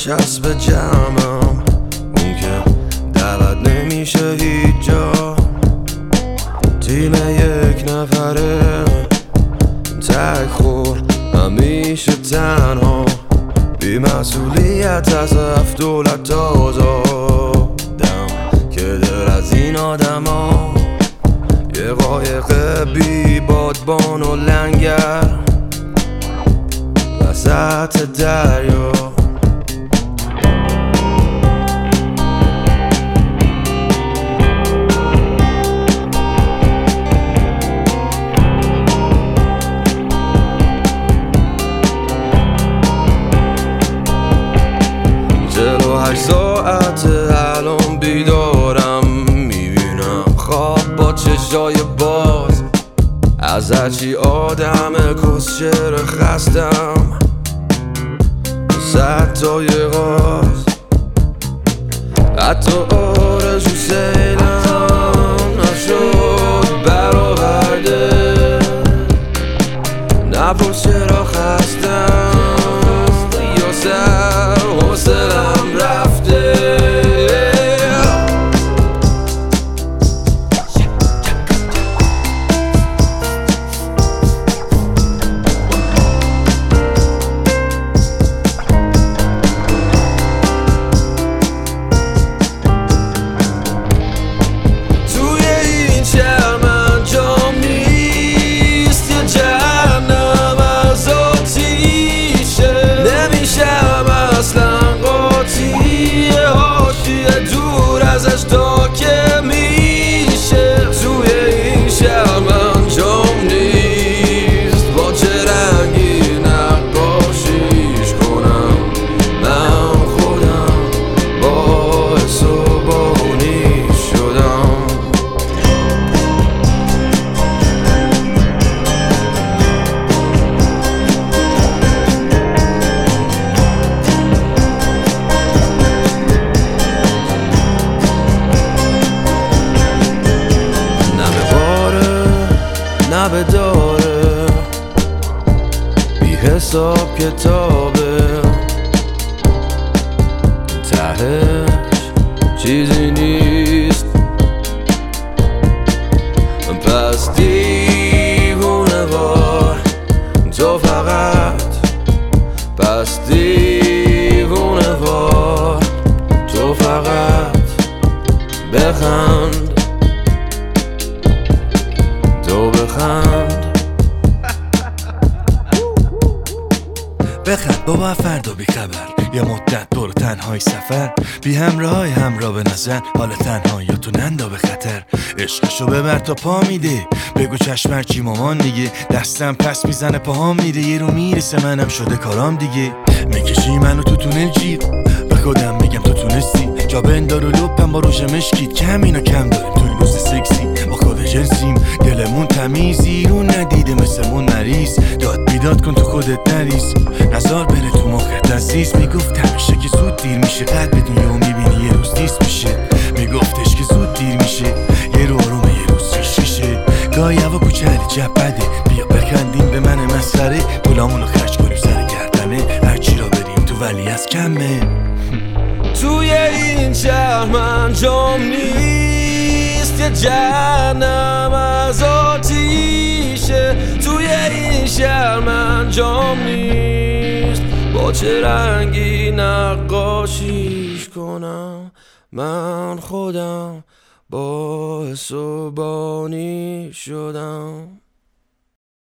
چسب جمعم، اون که دعوت نمیشه هیچ جا. تیم یک نفره تک خور، همیشه تنها، بی مسئولیت از 7 دولت آزادم که دل از این آدم ها یه قایق بی بادبان و لنگر وسط دریا. ساعت الان بیدارم، میبینم خواب با چشای باز از هرچی آدم کسچر خستم. 100 تا یه غاز حتی آرزو سیلم نشد برآورده. نپرس چرا خستم یا سر حوصلم رفته. توی این شهر من جام نیست، یه جهنم از آتیشه. نمیشم اصلا قاطی، حاشیه دور ازش تا که میشه. توی این شهر من جام نیست، با چه رنگی نقاشیش کنم. من خودم باعث و بانی شدم. نه داره بی حساب کتابه، تهش چیزی نیست. پس دیوونه وار تو فقط، پس دیوونه وار تو فقط بخند، تو بخند. بخند بابا فردا بی خبر، یه مدت برو تنهای سفر، بی همراه همراه به نظر، حال تنهایی تو نندا به خطر. عشقشو ببر تا پا میده، بگو چشم چی مامان دیگه. دستم پس میزنه پاهام میره، یه رو میرسه منم شده کارام دیگه. میکشی منو تو تونل جیغ، به خودم میگم تو تونستی. جا بندار و لپم با روش مشکید که همینا کم داریم توی روز سکسی. با خود جنسیم دلمون تمیزی، رو ندیده مثلمون مریض. داد بیداد کن تو خودت نریز، نزار بره تو مخت عزیز. میگفت همیشه که زود دیر میشه، قد بدون یهو میبینی یه روز نیست میشه. میگفتش که زود دیر میشه، یه رو آرومه یه روز ریش میشه. گاهی هوا کوچلی جب بده، بیا بخندیم به من مسخره. پولامونو خرج کنیم سر گردنه، هرچی را بریم تو ولی از کمه. توی این شهر من جام نیست، یه جهنم از آتیشه. توی این شهر من جام نیست، با چه رنگی نقاشیش کنم. من خودم باعث و بانی شدم.